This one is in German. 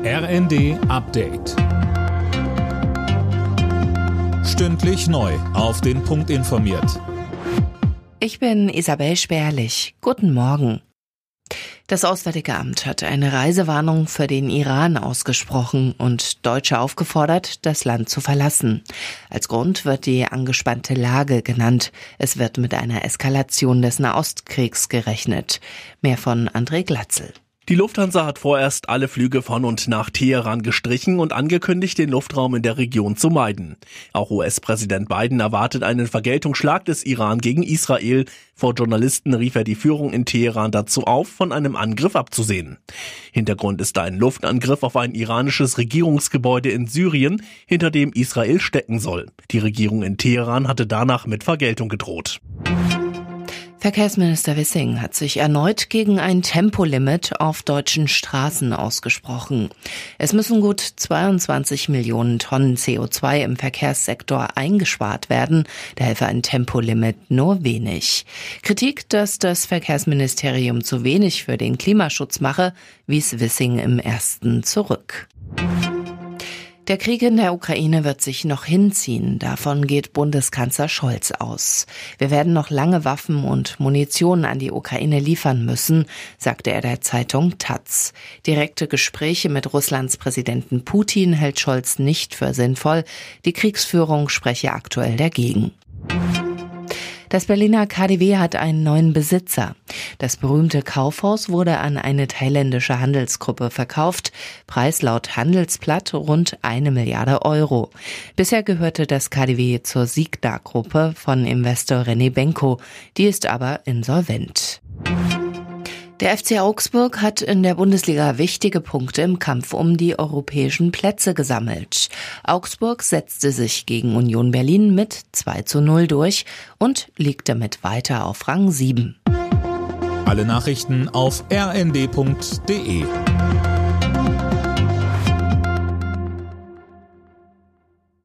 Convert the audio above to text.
RND Update. Stündlich neu auf den Punkt informiert. Ich bin Isabel Sperlich. Guten Morgen. Das Auswärtige Amt hat eine Reisewarnung für den Iran ausgesprochen und Deutsche aufgefordert, das Land zu verlassen. Als Grund wird die angespannte Lage genannt. Es wird mit einer Eskalation des Nahostkriegs gerechnet. Mehr von André Glatzel. Die Lufthansa hat vorerst alle Flüge von und nach Teheran gestrichen und angekündigt, den Luftraum in der Region zu meiden. Auch US-Präsident Biden erwartet einen Vergeltungsschlag des Iran gegen Israel. Vor Journalisten rief er die Führung in Teheran dazu auf, von einem Angriff abzusehen. Hintergrund ist ein Luftangriff auf ein iranisches Regierungsgebäude in Syrien, hinter dem Israel stecken soll. Die Regierung in Teheran hatte danach mit Vergeltung gedroht. Verkehrsminister Wissing hat sich erneut gegen ein Tempolimit auf deutschen Straßen ausgesprochen. Es müssen gut 22 Millionen Tonnen CO2 im Verkehrssektor eingespart werden. Da helfe ein Tempolimit nur wenig. Kritik, dass das Verkehrsministerium zu wenig für den Klimaschutz mache, wies Wissing im Ersten zurück. Der Krieg in der Ukraine wird sich noch hinziehen. Davon geht Bundeskanzler Scholz aus. Wir werden noch lange Waffen und Munition an die Ukraine liefern müssen, sagte er der Zeitung taz. Direkte Gespräche mit Russlands Präsidenten Putin hält Scholz nicht für sinnvoll. Die Kriegsführung spreche aktuell dagegen. Das Berliner KaDeWe hat einen neuen Besitzer. Das berühmte Kaufhaus wurde an eine thailändische Handelsgruppe verkauft. Preis laut Handelsblatt rund 1 Milliarde Euro. Bisher gehörte das KaDeWe zur Signa-Gruppe von Investor René Benko. Die ist aber insolvent. Der FC Augsburg hat in der Bundesliga wichtige Punkte im Kampf um die europäischen Plätze gesammelt. Augsburg setzte sich gegen Union Berlin mit 2:0 durch und liegt damit weiter auf Rang 7. Alle Nachrichten auf rnd.de.